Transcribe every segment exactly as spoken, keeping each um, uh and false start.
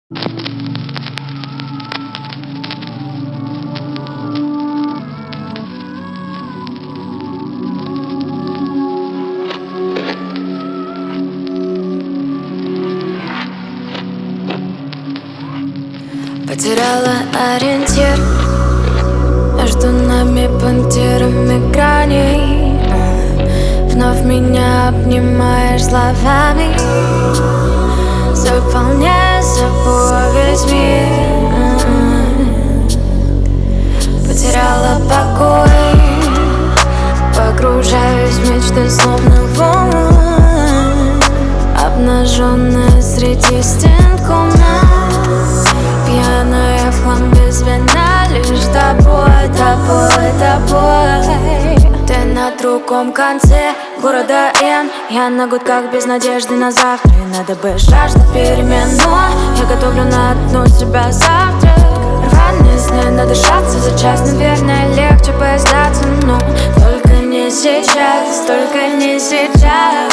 Потеряла ориентир между нами пунктирами граней. Вновь меня обнимаешь словами, заполняя собой весь мир. Потеряла покой, погружаюсь в мечты словно волны, обнаженная среди стен комнат, пьяная в хлам без вина, лишь тобой, тобой, тобой. Ты на другом конце города Н, я на гудках без надежды на завтра. И надо бы жажда перемен, но я готовлю на дно себя завтра. Рваные сны, надышаться за час, наверное, легче бы сдаться, но только не сейчас, только не сейчас.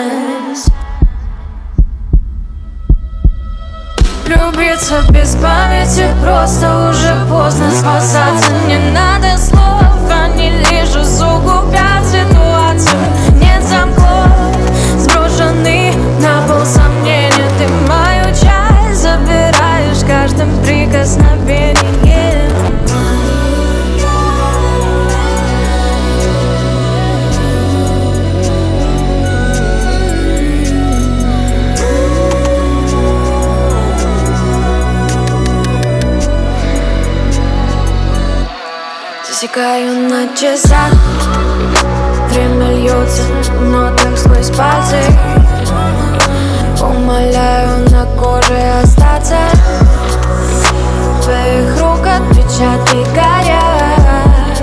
Влюбиться без памяти, просто уже поздно спасаться. Не надо слов, они лишь усугубят ситуацию. Нет замков, сброшены на пол сомнения. Ты мою часть забираешь каждым прикосновением. Засекаю на часах, время льется в нотах сквозь пальцы. Умоляю на коже остаться, в твоих рук отпечатки горят.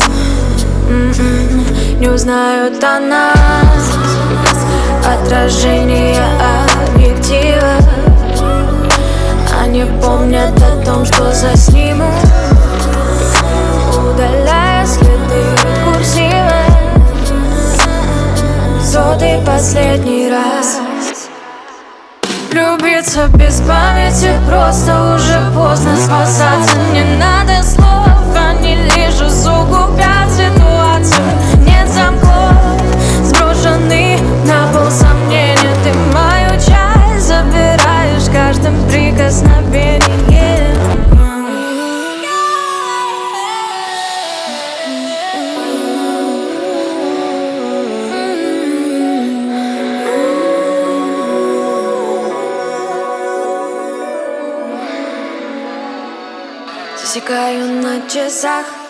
М-м, не узнают о нас отражение объектива. Они помнят о том, что заснимут, удаляя следы курсива. Сотый последний раз. Влюбиться без памяти, просто уже поздно спасаться. Не надо слов, они лишь усугубят ситуацию. Нет замков, сброшены на пол сомнения. Ты мою часть забираешь каждым прикосновением. Засекаю на часах,